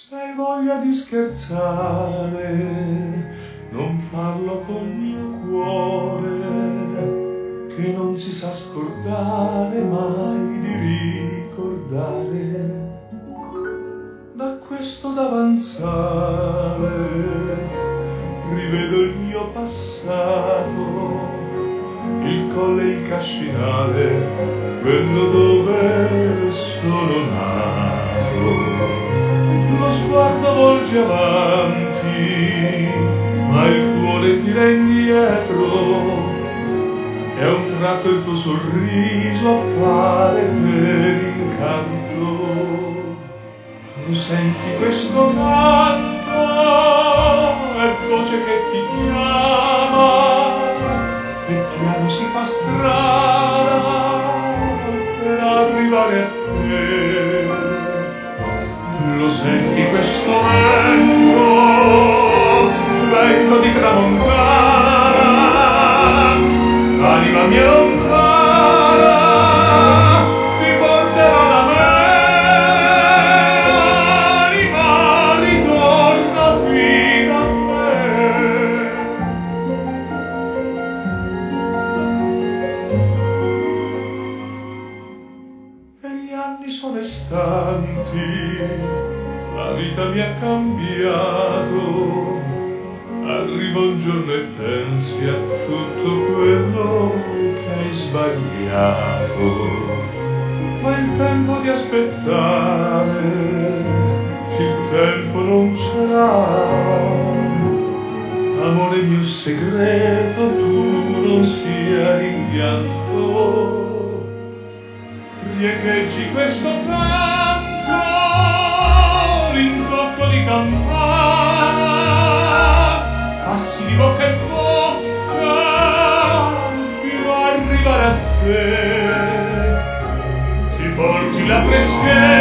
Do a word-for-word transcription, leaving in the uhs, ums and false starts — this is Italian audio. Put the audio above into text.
Se hai voglia di scherzare, non farlo col mio cuore, che non si sa scordare mai di ricordare. Da questo davanzale rivedo il mio passato, il colle e il cascinale, quello dove sono nato. Lo sguardo volge avanti, ma il cuore tira indietro, e a un tratto il tuo sorriso appare per incanto. Lo senti questo canto? È voce che ti chiama, e piano si fa strada per arrivare a te. Lo senti questo vento, vento di tramontana, anima mia lontana, ti porterà da me. Anima, ritorna qui da me. E gli anni sono istanti, la vita mi ha cambiato. Arriva un giorno e pensi a tutto quello che hai sbagliato. Ma il tempo di aspettare, il tempo non sarà. Amore mio segreto, tu non sia rimpianto. Riecheggi questo canto, l'intocco di campana, passi di bocca in bocca fino a arrivare a te. Ti porti la freschezza